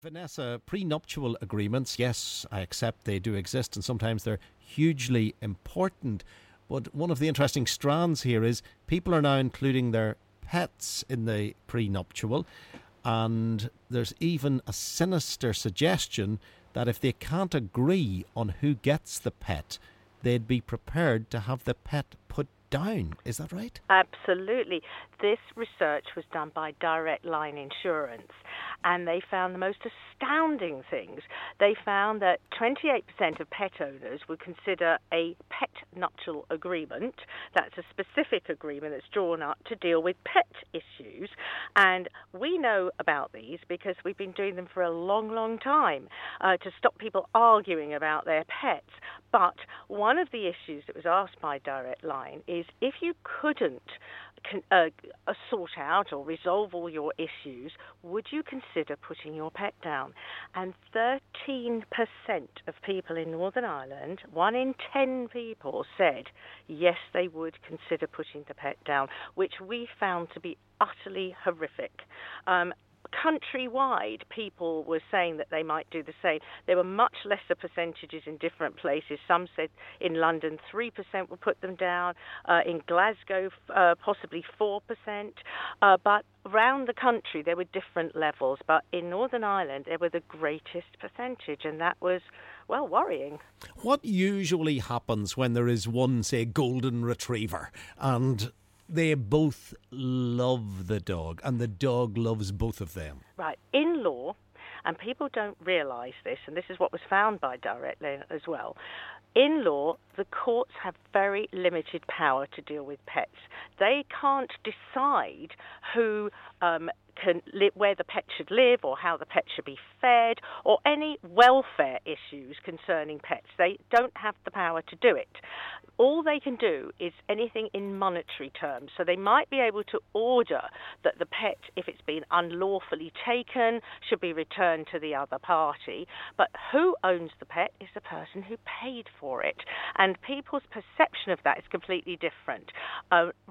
Vanessa, prenuptial agreements, yes, I accept they do exist and sometimes they're hugely important. But one of the interesting strands here is people are now including their pets in the prenuptial, and there's even a sinister suggestion that if they can't agree on who gets the pet, they'd be prepared to have the pet put down. Is that right? Absolutely. This research was done by Direct Line Insurance, and they found the most astounding things. They found that 28% of pet owners would consider a pet nuptial agreement. That's a specific agreement that's drawn up to deal with pet issues. And we know about these because we've been doing them for a long, long time to stop people arguing about their pets. But one of the issues that was asked by Direct Line is if you couldn't sort out or resolve all your issues, would you consider putting your pet down? And 13% of people in Northern Ireland, 1 in 10 people, said yes, they would consider putting the pet down, which we found to be utterly horrific. Countrywide, people were saying that they might do the same. There were much lesser percentages in different places. Some said in London 3% would put them down, in Glasgow possibly 4%, but around the country there were different levels. But in Northern Ireland there were the greatest percentage, and that was, well, worrying. What usually happens when there is one, say, golden retriever and they both love the dog and the dog loves both of them? Right. In law, and people don't realise this, and this is what was found by Direct Line as well, in law, the courts have very limited power to deal with pets. They can't decide who where the pet should live or how the pet should be fed or any welfare issues concerning pets. They don't have the power to do it. All they can do is anything in monetary terms. So they might be able to order that the pet, if it's been unlawfully taken, should be returned to the other party. But who owns the pet is the person who paid for it. And people's perception of that is completely different.